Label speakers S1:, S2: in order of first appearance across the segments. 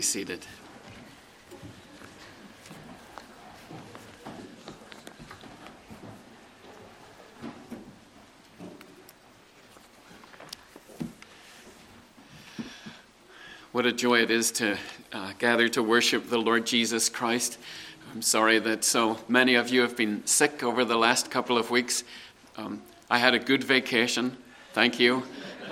S1: Seated. What a joy it is to gather to worship the Lord Jesus Christ. I'm sorry that so many of you have been sick over the last couple of weeks. I had a good vacation. Thank you.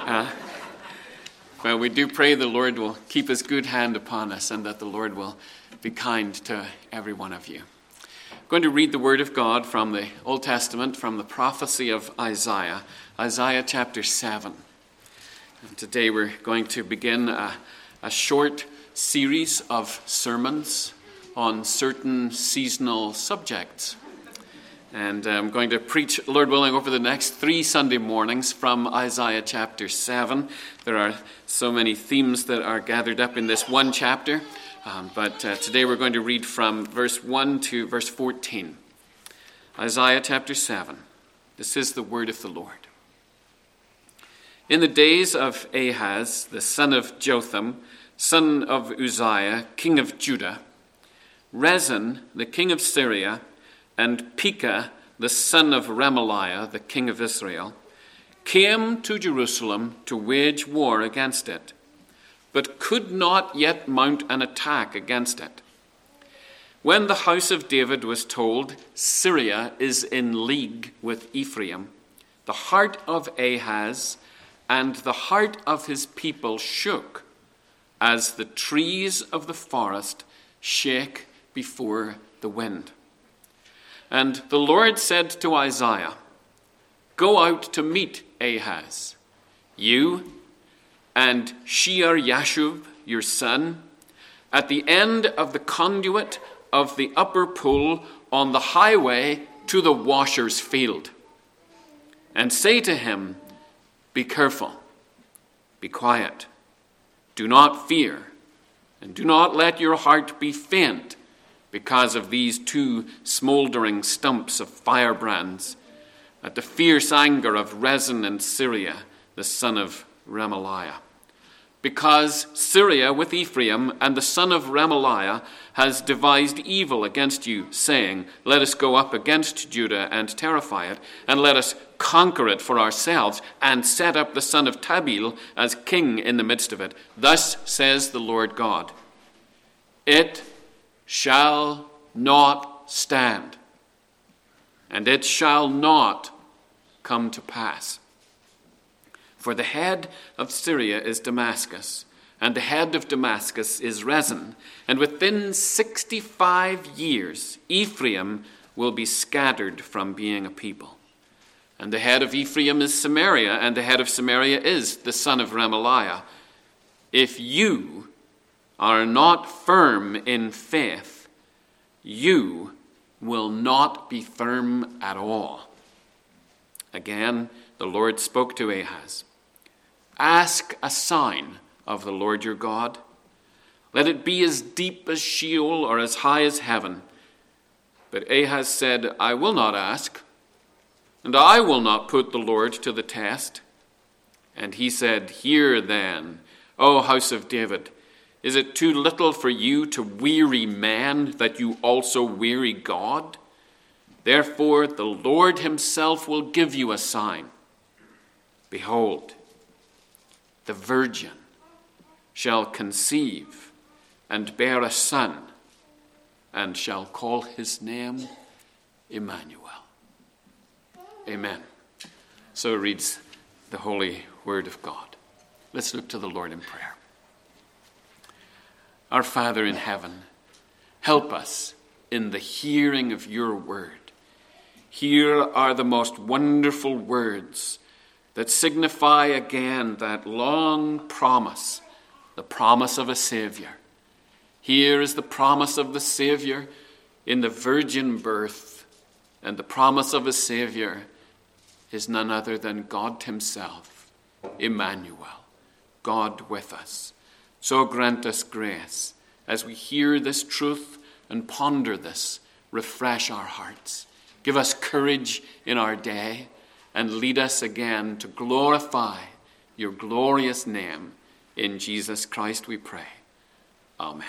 S1: Well, we do pray the Lord will keep his good hand upon us and that the Lord will be kind to every one of you. I'm going to read the word of God from the Old Testament, from the prophecy of Isaiah, Isaiah chapter 7. And today we're going to begin a short series of sermons on certain seasonal subjects. And I'm going to preach, Lord willing, over the next 3 Sunday mornings from Isaiah chapter 7. There are so many themes that are gathered up in this one chapter, but today we're going to read from verse 1 to verse 14. Isaiah chapter 7. This is the word of the Lord. In the days of Ahaz, the son of Jotham, son of Uzziah, king of Judah, Rezin, the king of Syria, and Pekah, the son of Remaliah, the king of Israel, came to Jerusalem to wage war against it, but could not yet mount an attack against it. When the house of David was told, Syria is in league with Ephraim, the heart of Ahaz and the heart of his people shook, as the trees of the forest shake before the wind. And the Lord said to Isaiah, "Go out to meet Ahaz, you and Shear-Yashub, your son, at the end of the conduit of the upper pool on the highway to the washer's field. And say to him, be careful, be quiet, do not fear, and do not let your heart be faint, because of these 2 smoldering stumps of firebrands, at the fierce anger of Rezin and Syria, the son of Remaliah. Because Syria with Ephraim and the son of Remaliah has devised evil against you, saying, let us go up against Judah and terrify it, and let us conquer it for ourselves, and set up the son of Tabeel as king in the midst of it. Thus says the Lord God, it shall not stand, and it shall not come to pass. For the head of Syria is Damascus, and the head of Damascus is Rezin, and within 65 years Ephraim will be scattered from being a people. And the head of Ephraim is Samaria, and the head of Samaria is the son of Remaliah. If you are not firm in faith, you will not be firm at all. Again, the Lord spoke to Ahaz. Ask a sign of the Lord your God. Let it be as deep as Sheol or as high as heaven. But Ahaz said, I will not ask, and I will not put the Lord to the test. And he said, hear then, O house of David, is it too little for you to weary man that you also weary God? Therefore the Lord himself will give you a sign. Behold, the virgin shall conceive and bear a son, and shall call his name Emmanuel. Amen. So reads the holy word of God. Let's look to the Lord in prayer. Our Father in heaven, help us in the hearing of your word. Here are the most wonderful words that signify again that long promise, the promise of a Savior. Here is the promise of the Savior in the virgin birth, and the promise of a Savior is none other than God himself, Emmanuel, God with us. So grant us grace as we hear this truth and ponder this. Refresh our hearts. Give us courage in our day and lead us again to glorify your glorious name. In Jesus Christ we pray. Amen.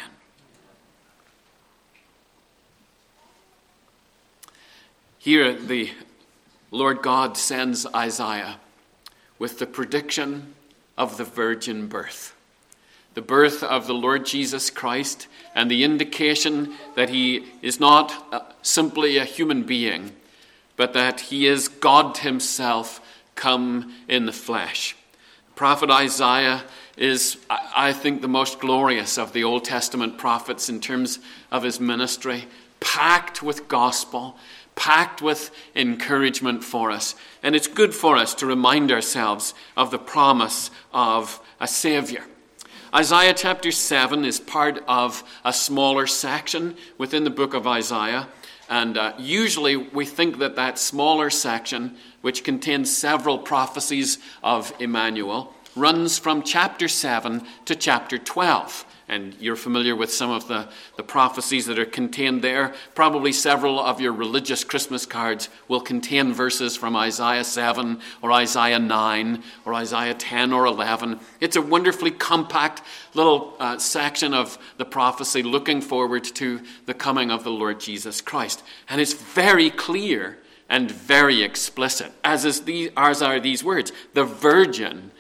S1: Here the Lord God sends Isaiah with the prediction of the virgin birth. The birth of the Lord Jesus Christ and the indication that he is not simply a human being, but that he is God himself come in the flesh. Prophet Isaiah is, I think, the most glorious of the Old Testament prophets in terms of his ministry, packed with gospel, packed with encouragement for us. And it's good for us to remind ourselves of the promise of a Savior. Isaiah chapter 7 is part of a smaller section within the book of Isaiah. And usually we think that that smaller section, which contains several prophecies of Emmanuel, runs from chapter 7 to chapter 12. And you're familiar with some of the prophecies that are contained there. Probably several of your religious Christmas cards will contain verses from Isaiah 7 or Isaiah 9 or Isaiah 10 or 11. It's a wonderfully compact little section of the prophecy looking forward to the coming of the Lord Jesus Christ. And it's very clear and very explicit, as are these words. The virgin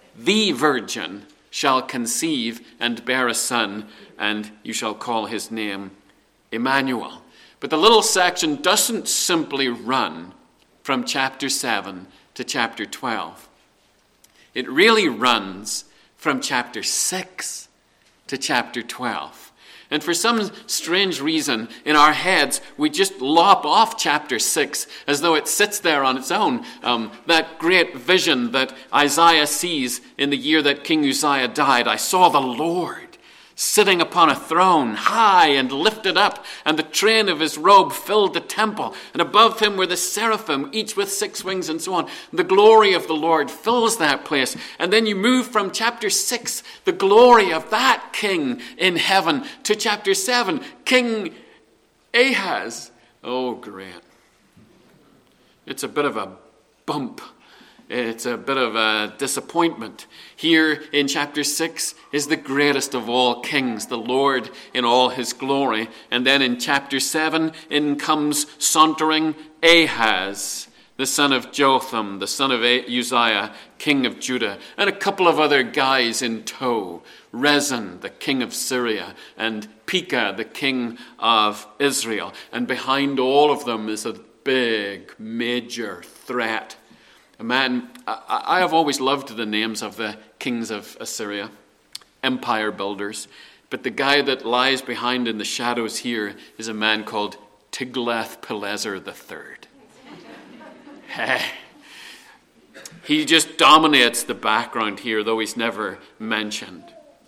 S1: shall conceive and bear a son, and you shall call his name Emmanuel. But the little section doesn't simply run from chapter 7 to chapter 12. It really runs from chapter 6 to chapter 12. And for some strange reason, in our heads, we just lop off chapter 6 as though it sits there on its own. That great vision that Isaiah sees in the year that King Uzziah died. I saw the Lord sitting upon a throne, high and lifted up, and the train of his robe filled the temple. And above him were the seraphim, each with 6 wings and so on. The glory of the Lord fills that place. And then you move from chapter 6, the glory of that king in heaven, to chapter 7, King Ahaz. Oh, great. It's a bit of a bump. It's a bit of a disappointment. Here in chapter 6 is the greatest of all kings, the Lord in all his glory. And then in chapter 7, in comes sauntering Ahaz, the son of Jotham, the son of Uzziah, king of Judah, and a couple of other guys in tow. Rezin, the king of Syria, and Pekah, the king of Israel. And behind all of them is a big, major threat. A man, I have always loved the names of the kings of Assyria, empire builders. But the guy that lies behind in the shadows here is a man called Tiglath-Pileser III. He just dominates the background here, though he's never mentioned.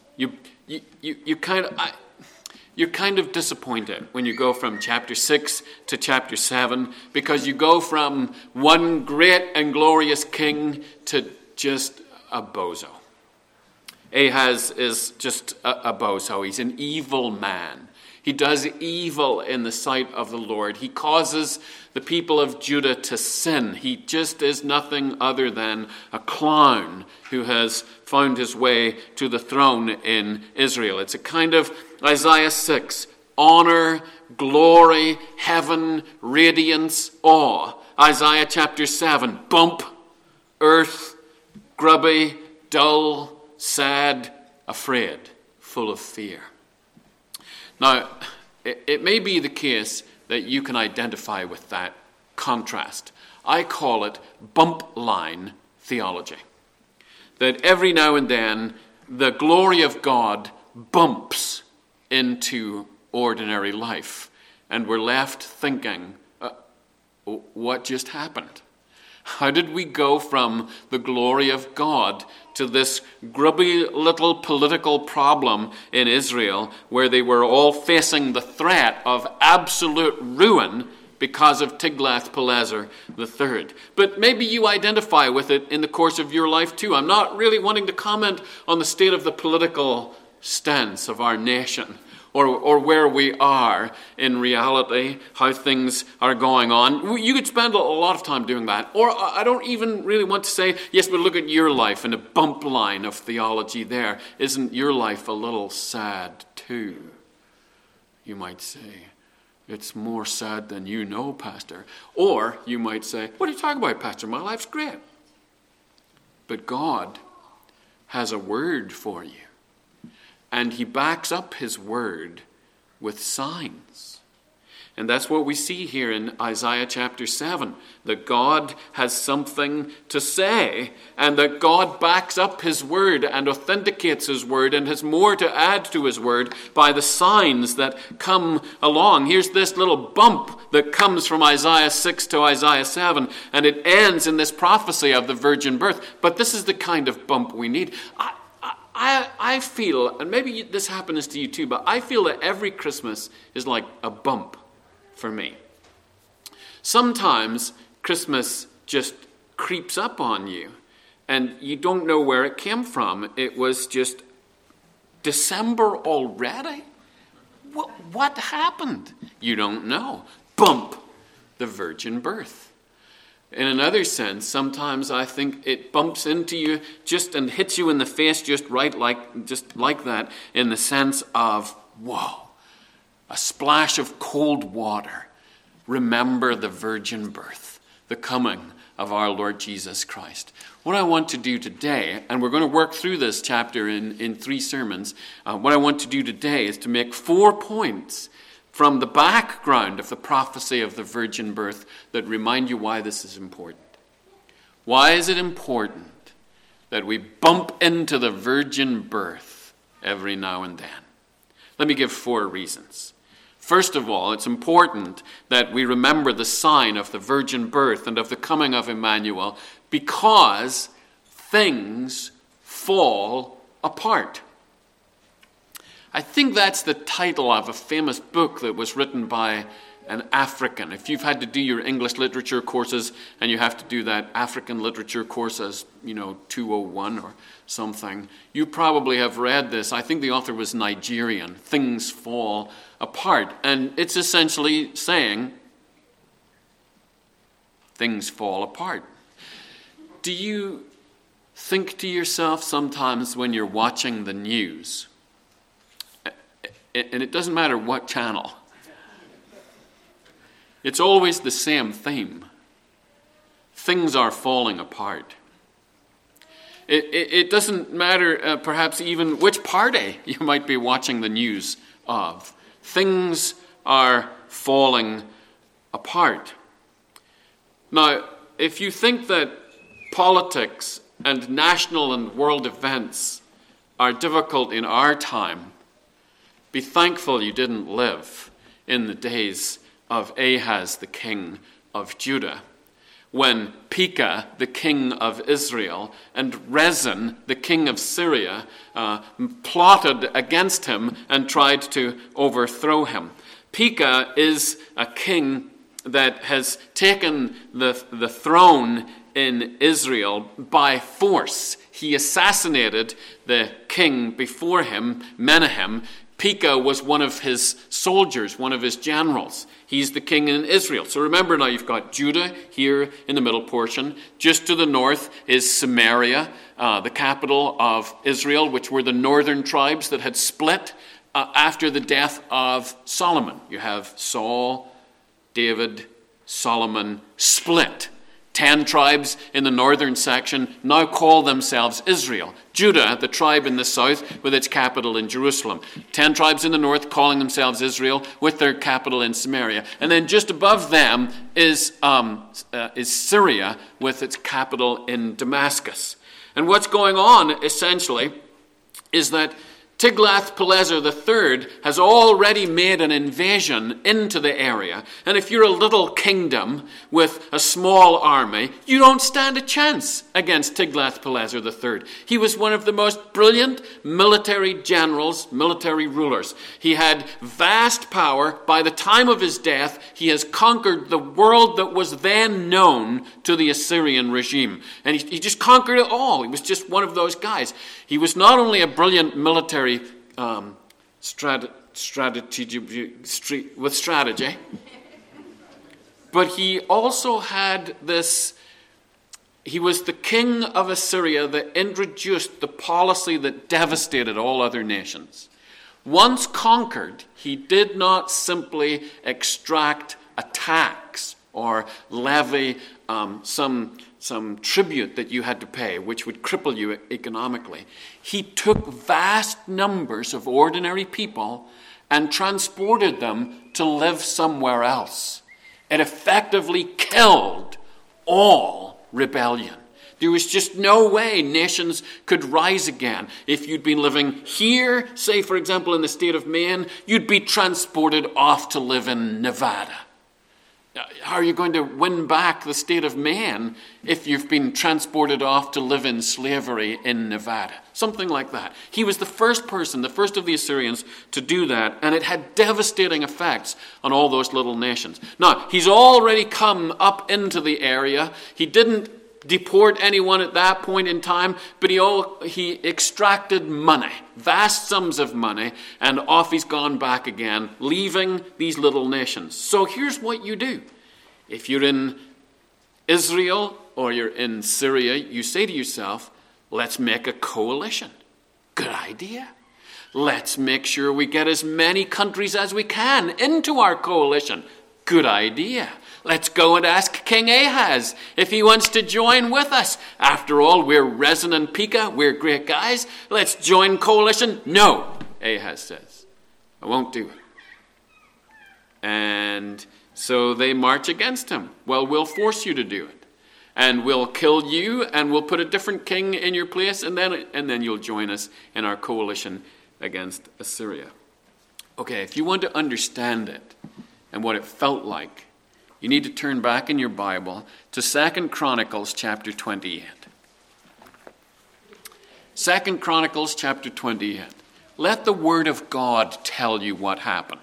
S1: You're kind of disappointed when you go from chapter 6 to chapter 7, because you go from one great and glorious king to just a bozo. Ahaz is just a bozo. He's an evil man. He does evil in the sight of the Lord. He causes the people of Judah to sin. He just is nothing other than a clown who has found his way to the throne in Israel. It's a kind of Isaiah 6, honor, glory, heaven, radiance, awe. Isaiah chapter 7, bump, earth, grubby, dull, sad, afraid, full of fear. Now, it may be the case that you can identify with that contrast. I call it bump line theology. That every now and then, the glory of God bumps into ordinary life, and we're left thinking, what just happened? How did we go from the glory of God to this grubby little political problem in Israel where they were all facing the threat of absolute ruin because of Tiglath-Pileser III? But maybe you identify with it in the course of your life too. I'm not really wanting to comment on the state of the political stance of our nation, or where we are in reality, how things are going on. You could spend a lot of time doing that. Or I don't even really want to say, yes, but look at your life and a bump line of theology there. Isn't your life a little sad too? You might say, it's more sad than you know, Pastor. Or you might say, what are you talking about, Pastor? My life's great. But God has a word for you. And he backs up his word with signs. And that's what we see here in Isaiah chapter 7, that God has something to say, and that God backs up his word and authenticates his word and has more to add to his word by the signs that come along. Here's this little bump that comes from Isaiah 6 to Isaiah 7, and it ends in this prophecy of the virgin birth. But this is the kind of bump we need. I feel, and maybe this happens to you too, but I feel that every Christmas is like a bump for me. Sometimes Christmas just creeps up on you, and you don't know where it came from. It was just December already? What happened? You don't know. Bump, the virgin birth. In another sense, sometimes I think it bumps into you and hits you in the face just like that, in the sense of, whoa, a splash of cold water. Remember the virgin birth, the coming of our Lord Jesus Christ. What I want to do today, and we're going to work through this chapter in 3 sermons, what I want to do today is to make 4 points from the background of the prophecy of the virgin birth that remind you why this is important. Why is it important that we bump into the virgin birth every now and then? Let me give 4 reasons. First of all, it's important that we remember the sign of the virgin birth and of the coming of Emmanuel because things fall apart. I think that's the title of a famous book that was written by an African. If you've had to do your English literature courses and you have to do that African literature course as, 201 or something, you probably have read this. I think the author was Nigerian. Things fall apart. And it's essentially saying things fall apart. Do you think to yourself sometimes when you're watching the news, and it doesn't matter what channel, it's always the same theme. Things are falling apart. It doesn't matter perhaps even which party you might be watching the news of. Things are falling apart. Now, if you think that politics and national and world events are difficult in our time, be thankful you didn't live in the days of Ahaz, the king of Judah, when Pekah, the king of Israel, and Rezin, the king of Syria, plotted against him and tried to overthrow him. Pekah is a king that has taken the throne in Israel by force. He assassinated the king before him, Menahem. Pekah was one of his soldiers, one of his generals. He's the king in Israel. So remember now, you've got Judah here in the middle portion. Just to the north is Samaria, the capital of Israel, which were the northern tribes that had split after the death of Solomon. You have Saul, David, Solomon split. 10 tribes in the northern section now call themselves Israel. Judah, the tribe in the south, with its capital in Jerusalem. 10 tribes in the north calling themselves Israel, with their capital in Samaria. And then just above them is Syria, with its capital in Damascus. And what's going on, essentially, is that Tiglath-Pileser III has already made an invasion into the area. And if you're a little kingdom with a small army, you don't stand a chance against Tiglath-Pileser III. He was one of the most brilliant military generals, military rulers. He had vast power. By the time of his death, he has conquered the world that was then known to the Assyrian regime. And he just conquered it all. He was just one of those guys. He was not only a brilliant military strategy. But he also had this. He was the king of Assyria that introduced the policy that devastated all other nations. Once conquered, he did not simply extract a tax or levy some tribute that you had to pay, which would cripple you economically. He took vast numbers of ordinary people and transported them to live somewhere else. It effectively killed all rebellion. There was just no way nations could rise again. If you'd been living here, say for example in the state of Maine, you'd be transported off to live in Nevada. How are you going to win back the state of Maine if you've been transported off to live in slavery in Nevada? Something like that. He was the first person, the first of the Assyrians to do that, and it had devastating effects on all those little nations. Now, he's already come up into the area. He didn't deport anyone at that point in time, but he extracted money, vast sums of money, and off he's gone back again, leaving these little nations. So here's what you do. If you're in Israel or you're in Syria, you say to yourself, let's make a coalition. Good idea. Let's make sure we get as many countries as we can into our coalition. Good idea. Let's go and ask King Ahaz if he wants to join with us. After all, we're Rezin and Pekah. We're great guys. Let's join coalition. No, Ahaz says. I won't do it. And so they march against him. Well, we'll force you to do it. And we'll kill you, and we'll put a different king in your place, and then you'll join us in our coalition against Assyria. Okay, if you want to understand it and what it felt like, you need to turn back in your Bible to 2 Chronicles chapter 28. 2 Chronicles chapter 28. Let the word of God tell you what happened.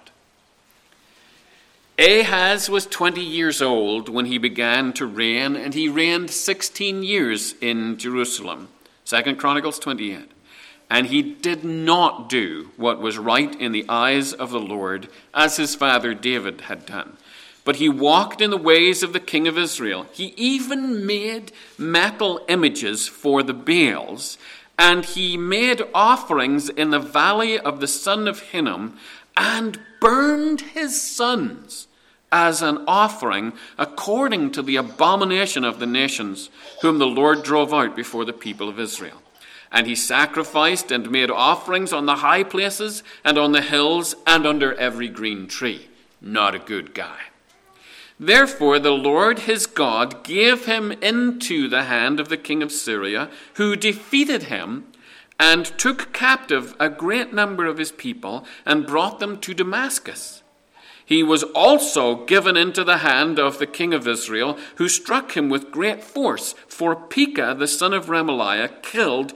S1: Ahaz was 20 years old when he began to reign, and he reigned 16 years in Jerusalem. 2 Chronicles 28. And he did not do what was right in the eyes of the Lord, as his father David had done. But he walked in the ways of the king of Israel. He even made metal images for the Baals, and he made offerings in the valley of the son of Hinnom, and burned his sons as an offering according to the abomination of the nations, whom the Lord drove out before the people of Israel. And he sacrificed and made offerings on the high places and on the hills and under every green tree. Not a good guy. Therefore the Lord his God gave him into the hand of the king of Syria, who defeated him and took captive a great number of his people and brought them to Damascus. He was also given into the hand of the king of Israel, who struck him with great force, for Pekah the son of Remaliah killed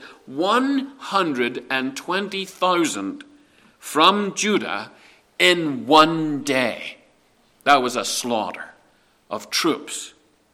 S1: 120,000 from Judah in one day. That was a slaughter of troops.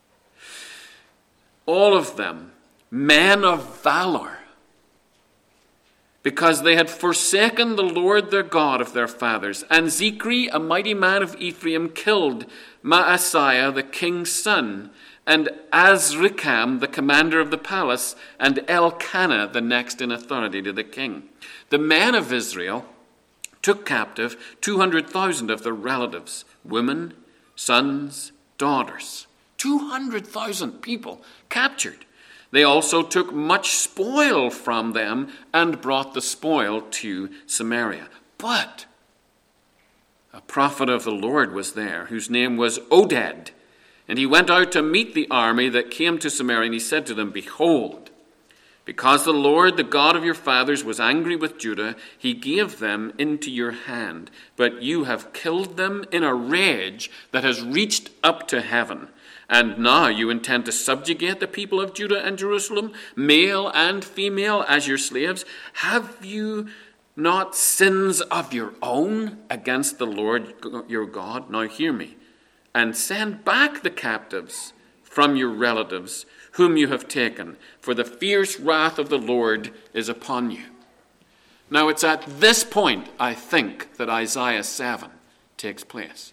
S1: All of them men of valor, because they had forsaken the Lord their God of their fathers. And Zichri, a mighty man of Ephraim, killed Maaseiah the king's son, and Azrikam the commander of the palace, and Elkanah the next in authority to the king. The men of Israel took captive 200,000 of their relatives, women, sons, daughters. 200,000 people captured. They also took much spoil from them and brought the spoil to Samaria. But a prophet of the Lord was there, whose name was Oded. And he went out to meet the army that came to Samaria, and he said to them, Behold, because the Lord, the God of your fathers, was angry with Judah, he gave them into your hand. But you have killed them in a rage that has reached up to heaven. And now you intend to subjugate the people of Judah and Jerusalem, male and female, as your slaves. Have you not sins of your own against the Lord your God? Now hear me, and send back the captives from your relatives whom you have taken, for the fierce wrath of the Lord is upon you. Now, it's at this point, I think, that Isaiah 7 takes place.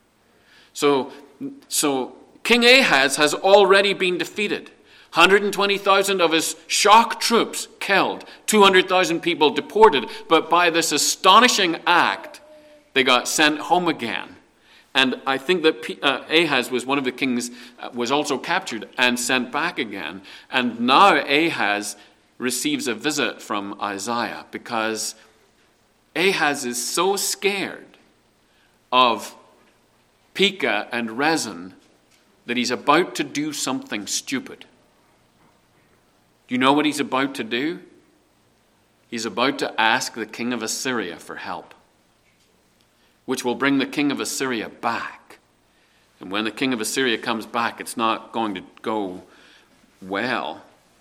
S1: So King Ahaz has already been defeated. 120,000 of his shock troops killed, 200,000 people deported, but by this astonishing act, they got sent home again. And I think that Ahaz was one of the kings, was also captured and sent back again. And now Ahaz receives a visit from Isaiah because Ahaz is so scared of Pekah and Rezin that he's about to do something stupid. Do you know what he's about to do? He's about to ask the king of Assyria for help, which will bring the king of Assyria back. And when the king of Assyria comes back, it's not going to go well.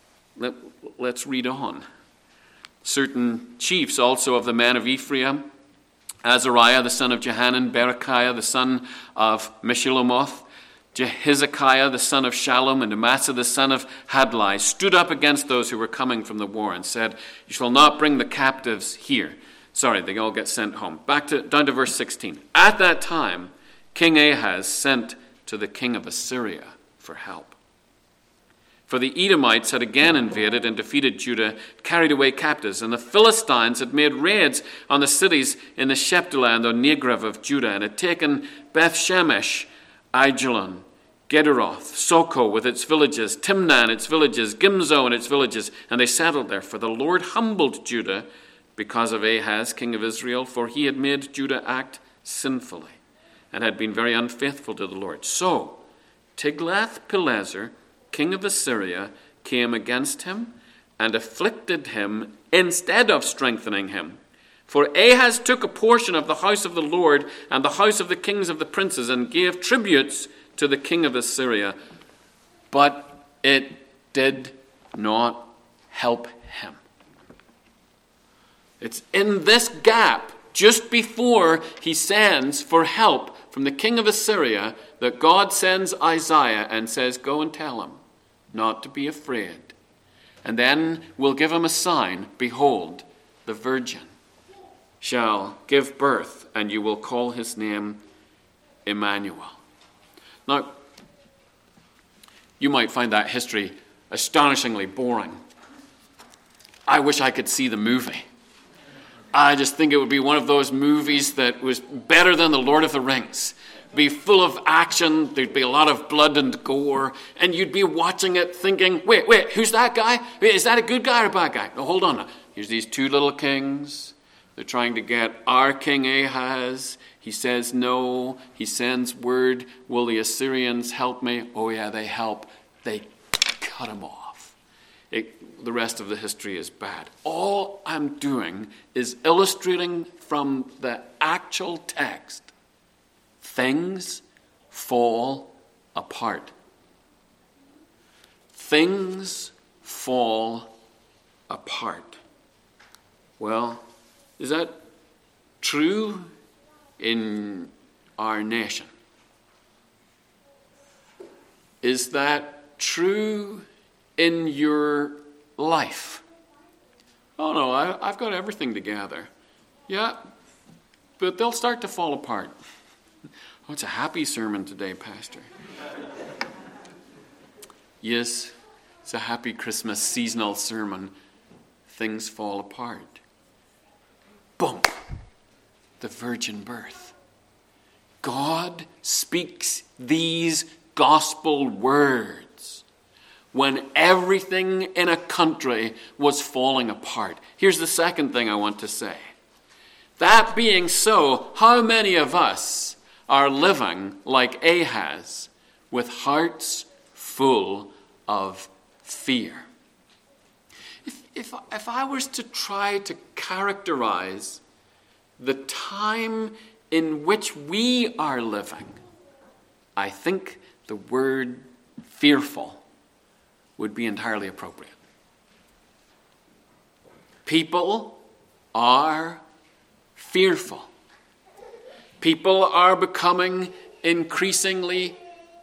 S1: Let's read on. Certain chiefs also of the men of Ephraim, Azariah the son of Jehanan, Berechiah the son of Meshilemoth, Hezekiah the son of Shallum, and Amasa the son of Hadlai stood up against those who were coming from the war and said, "You shall not bring the captives here." Sorry, they all get sent home. Down to verse 16. At that time, King Ahaz sent to the king of Assyria for help. For the Edomites had again invaded and defeated Judah, carried away captives, and the Philistines had made raids on the cities in the Shephelah and the Negev of Judah, and had taken Beth-Shemesh, Aijalon, Gederoth, Soko with its villages, Timnah and its villages, Gimzo and its villages, and they settled there. For the Lord humbled Judah because of Ahaz, king of Israel, for he had made Judah act sinfully and had been very unfaithful to the Lord. So Tiglath-Pileser, king of Assyria, came against him and afflicted him instead of strengthening him. For Ahaz took a portion of the house of the Lord and the house of the kings of the princes and gave tributes to the king of Assyria, but it did not help him. It's in this gap, just before he sends for help from the king of Assyria, that God sends Isaiah and says, "Go and tell him not to be afraid." And then we'll give him a sign. Behold, the virgin shall give birth, and you will call his name Emmanuel. Now, you might find that history astonishingly boring. I wish I could see the movie. I just think it would be one of those movies that was better than The Lord of the Rings. Be full of action, there'd be a lot of blood and gore, and you'd be watching it thinking, wait, who's that guy? Is that a good guy or a bad guy? No, hold on. Here's these two little kings. They're trying to get our king Ahaz. He says no. He sends word, will the Assyrians help me? Oh yeah, they help. They cut him off. The rest of the history is bad. All I'm doing is illustrating from the actual text. Things fall apart. Things fall apart. Well, is that true in our nation? Is that true in your life? Oh no, I've got everything together. Yeah, but they'll start to fall apart. Oh, it's a happy sermon today, Pastor. Yes, it's a happy Christmas seasonal sermon. Things fall apart. Boom! The virgin birth. God speaks these gospel words when everything in a country was falling apart. Here's the second thing I want to say. That being so, how many of us are living like Ahaz with hearts full of fear? If I was to try to characterize the time in which we are living, I think the word fearful would be entirely appropriate. People are fearful. People are becoming increasingly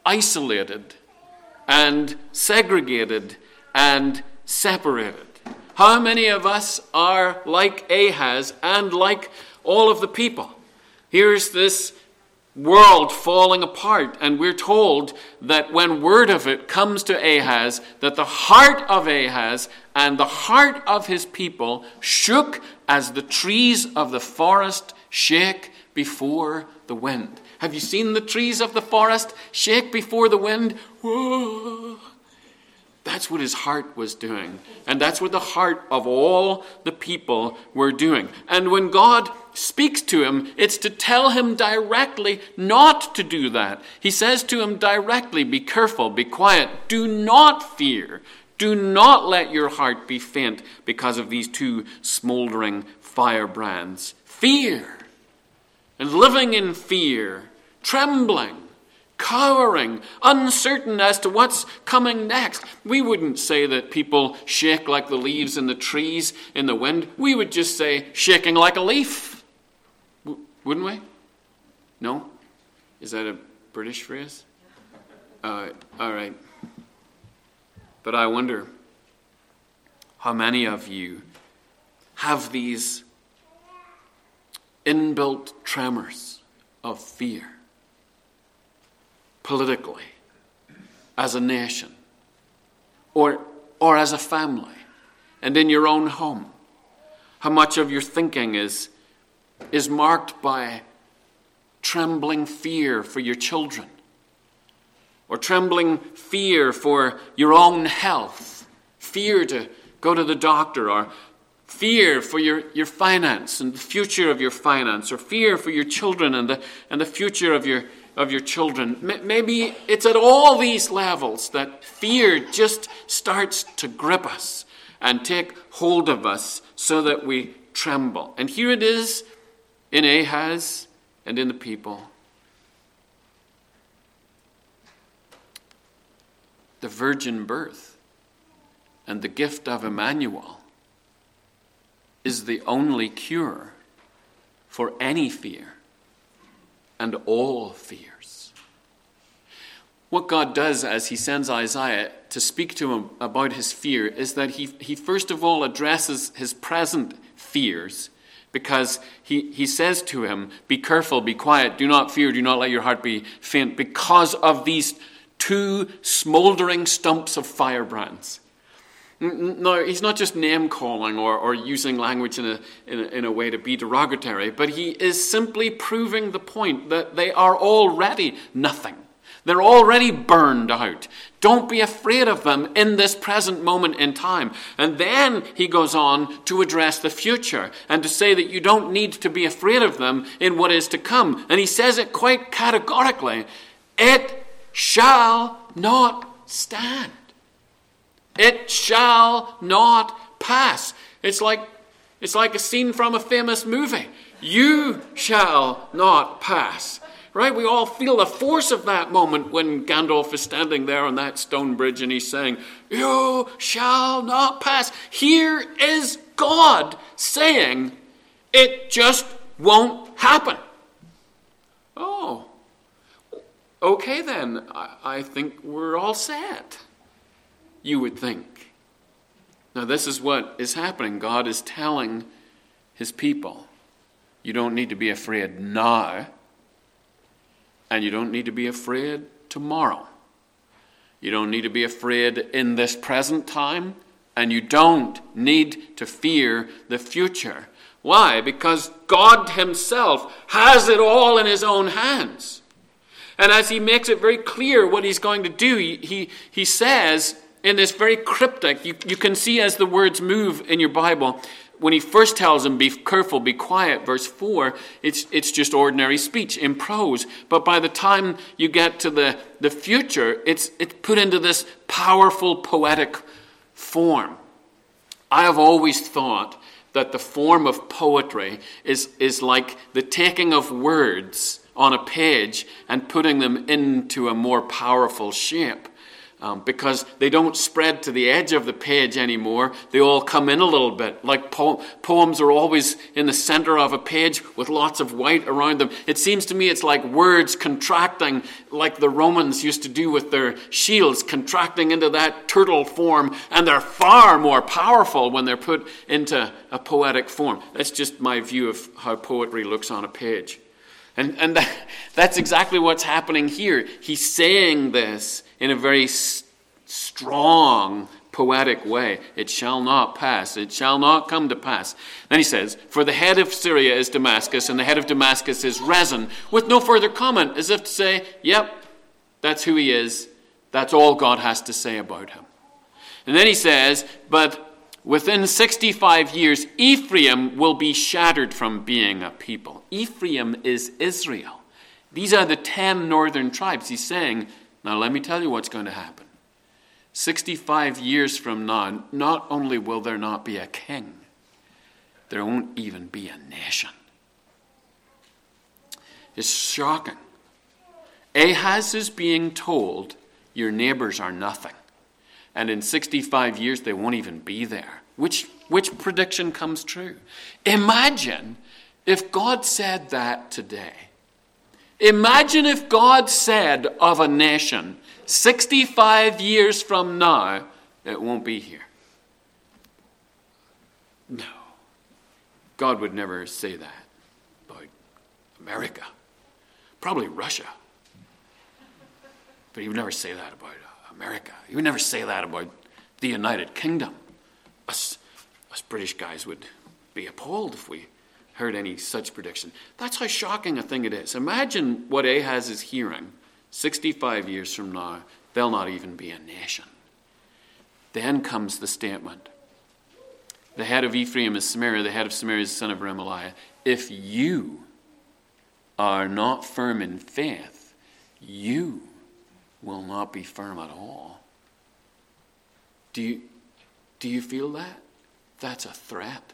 S1: isolated and segregated and separated. How many of us are like Ahaz and like all of the people? Here's this world falling apart, and we're told that when word of it comes to Ahaz, that the heart of Ahaz and the heart of his people shook as the trees of the forest shake before the wind. Have you seen the trees of the forest shake before the wind? Whoa. That's what his heart was doing. And that's what the heart of all the people were doing. And when God speaks to him, it's to tell him directly not to do that. He says to him directly, be careful, be quiet, do not fear. Do not let your heart be faint because of these two smoldering firebrands. Fear, and living in fear, trembling, cowering, uncertain as to what's coming next. We wouldn't say that people shake like the leaves in the trees in the wind. We would just say shaking like a leaf. Wouldn't we? No? Is that a British phrase? All right. But I wonder how many of you have these inbuilt tremors of fear, politically, as a nation, or as a family, and in your own home. How much of your thinking is marked by trembling fear for your children, or trembling fear for your own health, fear to go to the doctor, or fear for your finance and the future of your finance, or fear for your children and the future of your children. Maybe it's at all these levels that fear just starts to grip us and take hold of us so that we tremble. And here it is in Ahaz and in the people. The virgin birth and the gift of Emmanuel is the only cure for any fear and all fears. What God does as he sends Isaiah to speak to him about his fear is that he first of all addresses his present fears, because he says to him, be careful, be quiet, do not fear, do not let your heart be faint, because of these two smoldering stumps of firebrands. No, he's not just name-calling or using language in a way to be derogatory, but he is simply proving the point that they are already nothing. They're already burned out. Don't be afraid of them in this present moment in time. And then he goes on to address the future and to say that you don't need to be afraid of them in what is to come. And he says it quite categorically. It shall not stand. It shall not pass. It's like a scene from a famous movie. You shall not pass. Right? We all feel the force of that moment when Gandalf is standing there on that stone bridge and he's saying, you shall not pass. Here is God saying, it just won't happen. Oh, okay then. I think we're all set. You would think. Now this is what is happening. God is telling his people, you don't need to be afraid now, and you don't need to be afraid tomorrow. You don't need to be afraid in this present time, and you don't need to fear the future. Why? Because God himself has it all in his own hands. And as he makes it very clear what he's going to do, he says in this very cryptic, you can see as the words move in your Bible, when he first tells them, be careful, be quiet, verse 4, it's just ordinary speech in prose. But by the time you get to the future, it's put into this powerful poetic form. I have always thought that the form of poetry is like the taking of words on a page and putting them into a more powerful shape. because they don't spread to the edge of the page anymore. They all come in a little bit. Like poems are always in the center of a page with lots of white around them. It seems to me it's like words contracting, like the Romans used to do with their shields, contracting into that turtle form, and they're far more powerful when they're put into a poetic form. That's just my view of how poetry looks on a page. And that's exactly what's happening here. He's saying this in a very strong, poetic way. It shall not pass. It shall not come to pass. Then he says, for the head of Syria is Damascus, and the head of Damascus is Rezin, with no further comment, as if to say, yep, that's who he is. That's all God has to say about him. And then he says, but within 65 years, Ephraim will be shattered from being a people. Ephraim is Israel. These are the 10 northern tribes. He's saying, now let me tell you what's going to happen. 65 years from now, not only will there not be a king, there won't even be a nation. It's shocking. Ahaz is being told, your neighbors are nothing. And in 65 years, they won't even be there. Which prediction comes true? Imagine if God said that today. Imagine if God said of a nation, 65 years from now, it won't be here. No. God would never say that about America. Probably Russia. But he would never say that about America. He would never say that about the United Kingdom. Us British guys would be appalled if we heard any such prediction. That's how shocking a thing it is. Imagine what Ahaz is hearing 65 years from now. There'll not even be a nation. Then comes the statement. The head of Ephraim is Samaria. The head of Samaria is the son of Remaliah. If you are not firm in faith, you will not be firm at all. Do you feel that? That's a threat.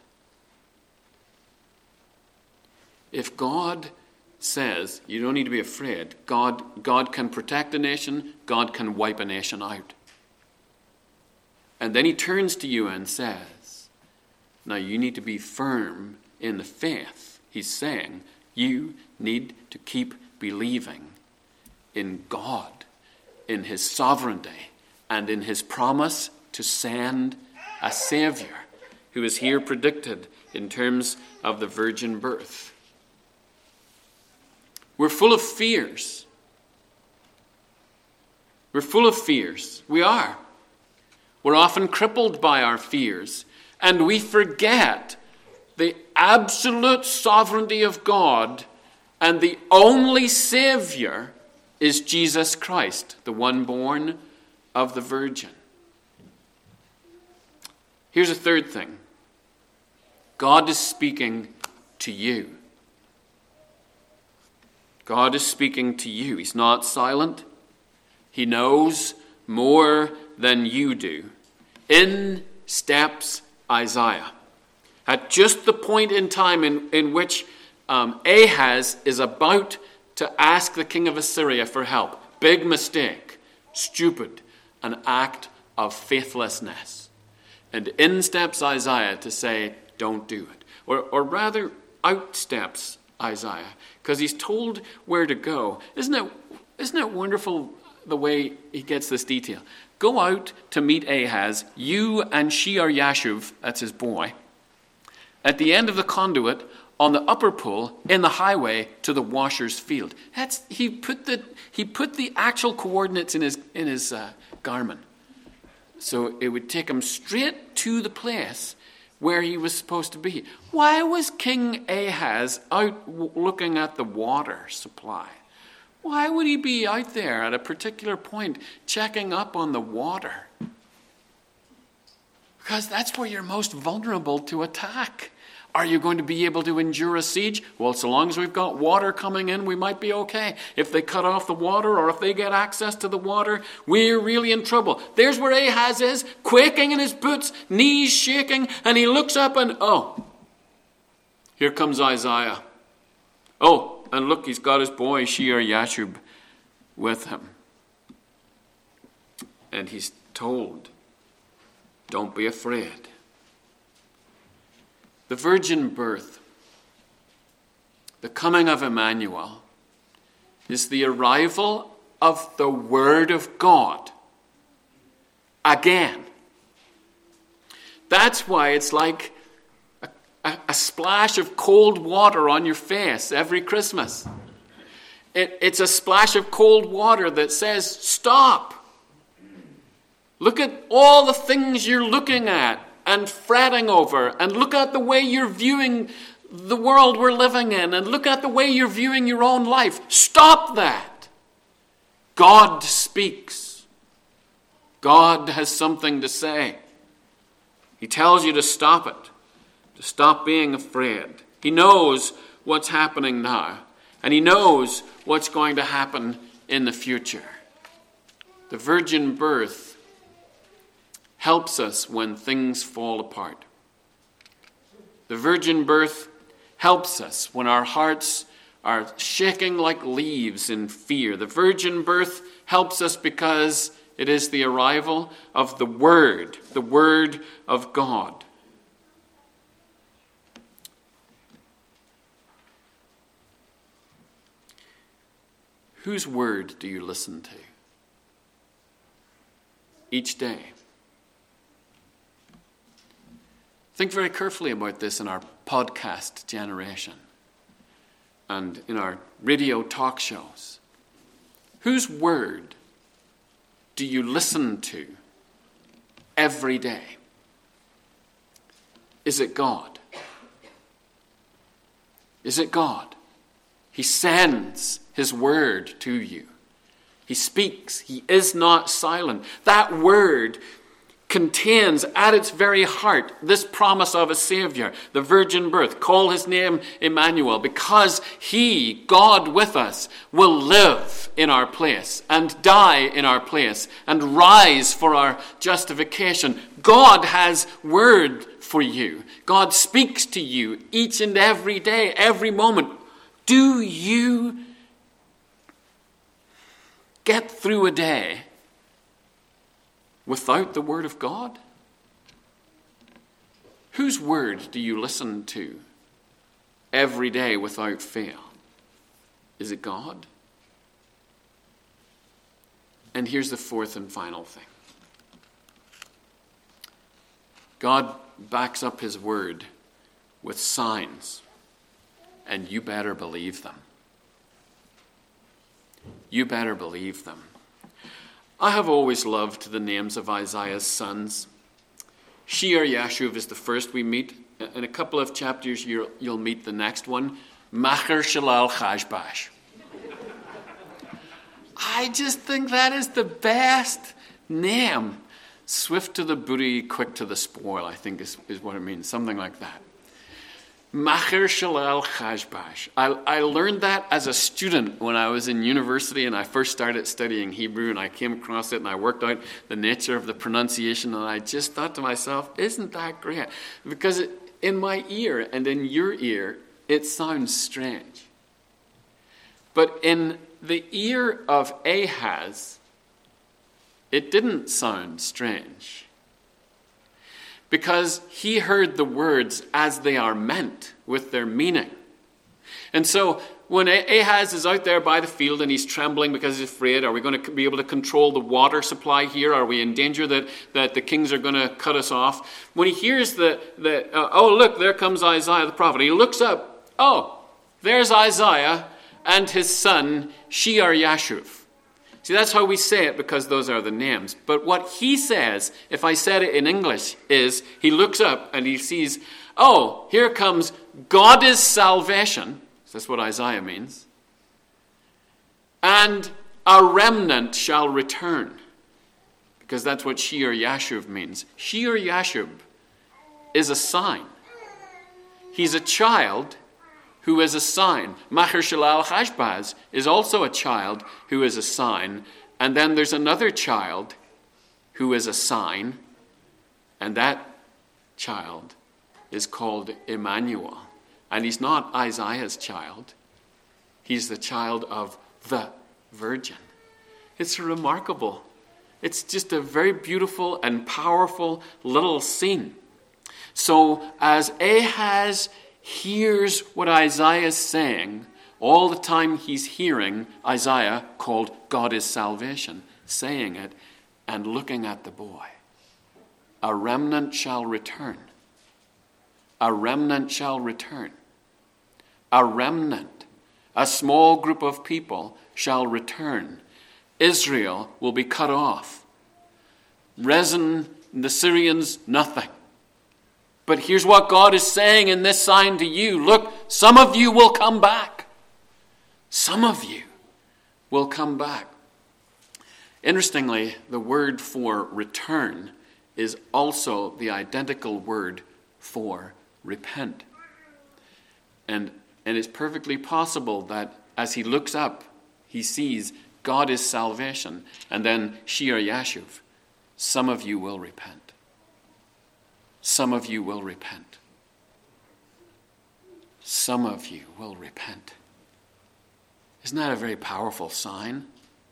S1: If God says you don't need to be afraid, God can protect a nation, God can wipe a nation out. And then he turns to you and says, now you need to be firm in the faith. He's saying you need to keep believing in God, in his sovereignty, and in his promise to send a Savior who is here predicted in terms of the virgin birth. We're full of fears. We're full of fears. We are. We're often crippled by our fears, and we forget the absolute sovereignty of God, and the only Savior is Jesus Christ, the one born of the Virgin. Here's a third thing. God is speaking to you. God is speaking to you. He's not silent. He knows more than you do. In steps Isaiah. At just the point in time in which Ahaz is about to ask the king of Assyria for help. Big mistake. Stupid. An act of faithlessness. And in steps Isaiah to say, don't do it. Or rather, out steps Isaiah. Because he's told where to go. Isn't it wonderful the way he gets this detail? Go out to meet Ahaz, you and Shear-Yashub, that's his boy, at the end of the conduit on the upper pool in the highway to the washer's field. He put the actual coordinates in his garment. So it would take him straight to the place where he was supposed to be. Why was King Ahaz out looking at the water supply? Why would he be out there at a particular point checking up on the water? Because that's where you're most vulnerable to attack. Are you going to be able to endure a siege? Well, so long as we've got water coming in, we might be okay. If they cut off the water or if they get access to the water, we're really in trouble. There's where Ahaz is, quaking in his boots, knees shaking, and he looks up and, here comes Isaiah. Oh, and look, he's got his boy Shear-Yashub with him. and he's told, don't be afraid. The virgin birth, the coming of Emmanuel, is the arrival of the Word of God again. That's why it's like a splash of cold water on your face every Christmas. It's a splash of cold water that says, stop. Look at all the things you're looking at and fretting over, and look at the way you're viewing the world we're living in, and look at the way you're viewing your own life. Stop that. God speaks. God has something to say. He tells you to stop it, to stop being afraid. He knows what's happening now, and he knows what's going to happen in the future. The virgin birth helps us when things fall apart. The virgin birth helps us when our hearts are shaking like leaves in fear. The virgin birth helps us because it is the arrival of the Word of God. Whose word do you listen to each day? Think very carefully about this in our podcast generation and in our radio talk shows. Whose word do you listen to every day? Is it God? Is it God? He sends his word to you. He speaks. He is not silent. That word contains at its very heart this promise of a Savior, the virgin birth. Call his name Emmanuel, because he, God with us, will live in our place and die in our place and rise for our justification. God has word for you. God speaks to you each and every day, every moment. Do you get through a day without the Word of God? Whose word do you listen to every day without fail? Is it God? And here's the fourth and final thing. God backs up his word with signs, and you better believe them. You better believe them. I have always loved the names of Isaiah's sons. Shear-Yashub is the first we meet. In a couple of chapters, you'll meet the next one, Maher-Shalal-Chashbash. I just think that is the best name. Swift to the booty, quick to the spoil, I think is what it means. Something like that. Maher-Shalal-Chashbash. I learned that as a student when I was in university and I first started studying Hebrew, and I came across it and I worked out the nature of the pronunciation, and I just thought to myself, isn't that great? Because in my ear and in your ear, it sounds strange. But in the ear of Ahaz, it didn't sound strange. Because he heard the words as they are meant, with their meaning. And so when Ahaz is out there by the field and he's trembling because he's afraid, are we going to be able to control the water supply here? Are we in danger that the kings are going to cut us off? When he hears oh look, there comes Isaiah the prophet. He looks up, oh, there's Isaiah and his son Shear-Yashub. See, that's how we say it, because those are the names. But what he says, if I said it in English, is he looks up and he sees, oh, here comes God is salvation. That's what Isaiah means. And a remnant shall return. Because that's what Shear-Yashub means. Shear-Yashub is a sign. He's a child who is a sign. Maher-Shalal-Chashbash is also a child who is a sign. And then there's another child who is a sign. And that child is called Emmanuel. And he's not Isaiah's child. He's the child of the Virgin. It's remarkable. It's just a very beautiful and powerful little scene. So as Ahaz hears what Isaiah is saying, all the time he's hearing Isaiah, called God is salvation, saying it and looking at the boy. A remnant shall return. A remnant shall return. A remnant, a small group of people shall return. Israel will be cut off. Rezin, the Syrians, nothing. But here's what God is saying in this sign to you. Look, some of you will come back. Some of you will come back. Interestingly, the word for return is also the identical word for repent. And it's perfectly possible that as he looks up, he sees God is salvation, and then Shir Yashuv, some of you will repent. Some of you will repent. Some of you will repent. Isn't that a very powerful sign?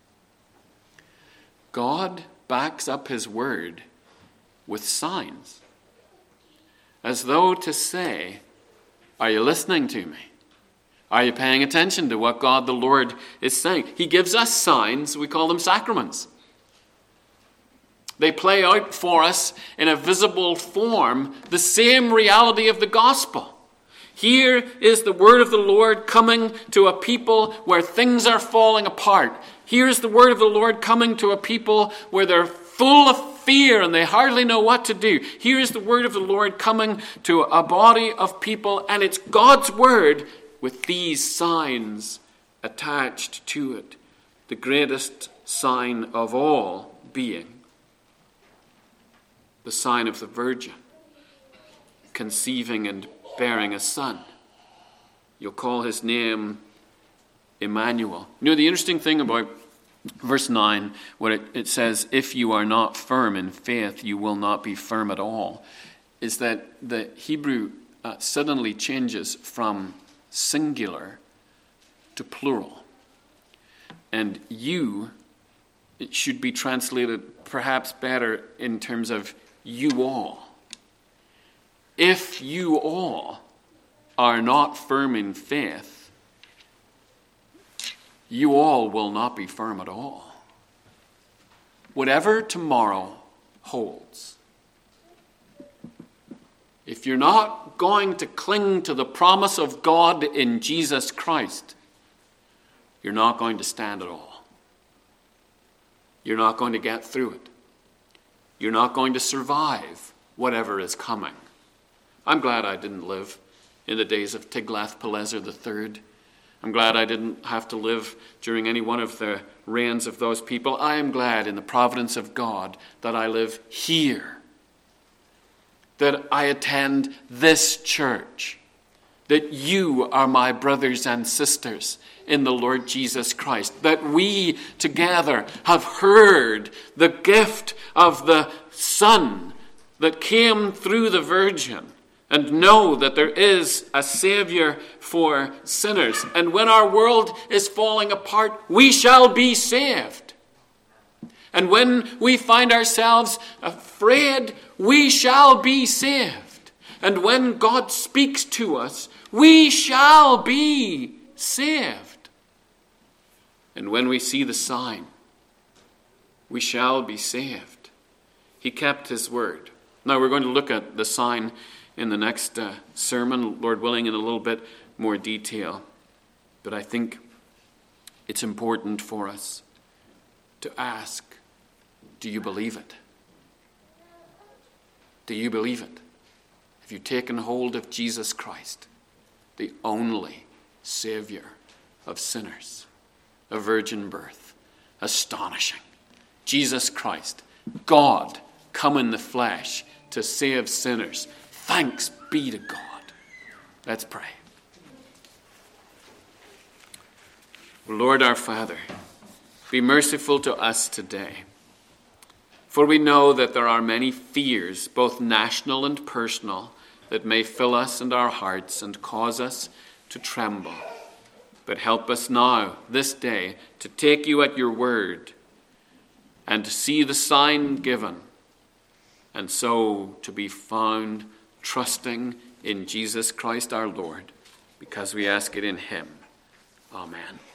S1: God backs up his word with signs, as though to say, are you listening to me? Are you paying attention to what God the Lord is saying? He gives us signs, we call them sacraments. They play out for us in a visible form the same reality of the gospel. Here is the word of the Lord coming to a people where things are falling apart. Here is the word of the Lord coming to a people where they're full of fear and they hardly know what to do. Here is the word of the Lord coming to a body of people, and it's God's word with these signs attached to it. The greatest sign of all being the sign of the Virgin, conceiving and bearing a son. You'll call his name Emmanuel. You know, the interesting thing about verse 9, where it says, if you are not firm in faith, you will not be firm at all, is that the Hebrew suddenly changes from singular to plural. And you, it should be translated perhaps better in terms of you all. If you all are not firm in faith, you all will not be firm at all. Whatever tomorrow holds, if you're not going to cling to the promise of God in Jesus Christ, you're not going to stand at all. You're not going to get through it. You're not going to survive whatever is coming. I'm glad I didn't live in the days of Tiglath-Pileser III. I'm glad I didn't have to live during any one of the reigns of those people. I am glad in the providence of God that I live here, that I attend this church, that you are my brothers and sisters in the Lord Jesus Christ, that we together have heard the gift of the Son that came through the Virgin, and know that there is a Savior for sinners. And when our world is falling apart, we shall be saved. And when we find ourselves afraid, we shall be saved. And when God speaks to us, we shall be saved. And when we see the sign, we shall be saved. He kept his word. Now we're going to look at the sign in the next sermon, Lord willing, in a little bit more detail. But I think it's important for us to ask, do you believe it? Do you believe it? Have you taken hold of Jesus Christ, the only Savior of sinners, a virgin birth? Astonishing. Jesus Christ, God come in the flesh to save sinners. Thanks be to God. Let's pray. Lord our Father, be merciful to us today. For we know that there are many fears, both national and personal, that may fill us and our hearts and cause us to tremble. But help us now, this day, to take you at your word, and to see the sign given, and so to be found trusting in Jesus Christ our Lord, because we ask it in him. Amen.